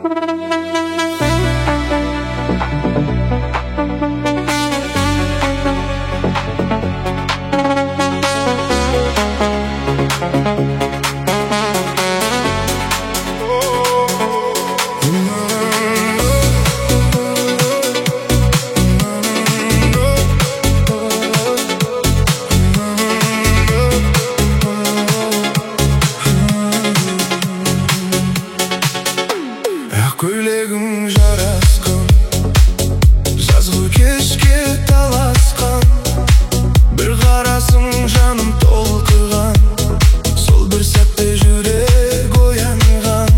Көйлегің жарасқан, жазғы кешке таласқан, бір қарасың жаным толқыған, сол бір сәтте жүрек оянған.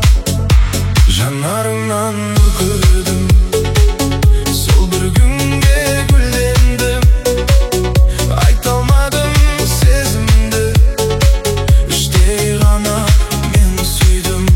Жанарыңнан нұр көрдім, сол бір күнге гүлдендім, айта алмадым сезімді, іштей ғана мен сүйдім.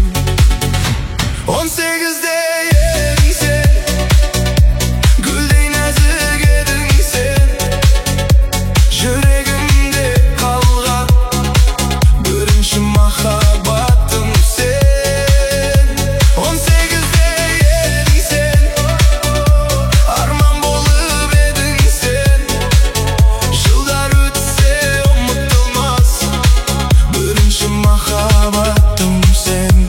18'de yerin sen, gülden nazik edin sen, yüreğimde kalgan birinci mahabbatım sen. 18'de yerin sen, arman bolup edin sen, yıllar ötse unutulmaz birinci mahabbatım sen.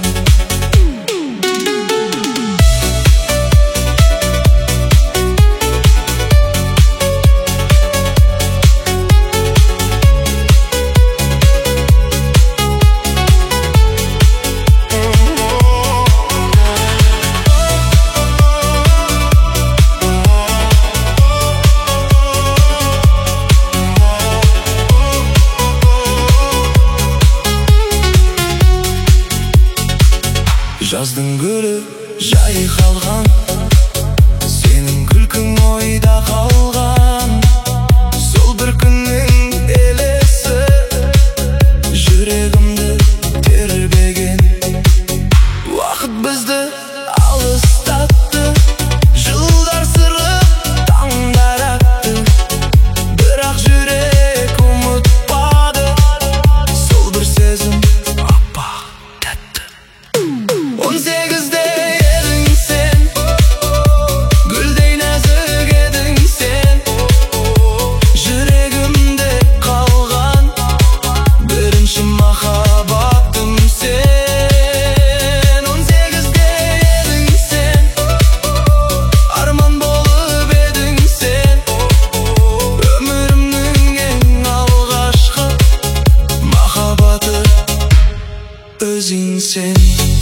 Жаздың гүлі жай қалған, сенің күлкің ойда қалған, сол бір күннің елесі жүрегімді тербеген. Уақыт бізді алыстатты, жылдар сырып таңдар атты, бірақ жүрек ұмытпады сол бір сезім аппақ тәтті. 18'de yerin sen, gülden nazik edin sen, yüreğimde kalgan birinci mahabbatım sen. 18'de yerin sen, arman bolup edin sen, ömrümnün en alğaşkı mahabbatı özün sen.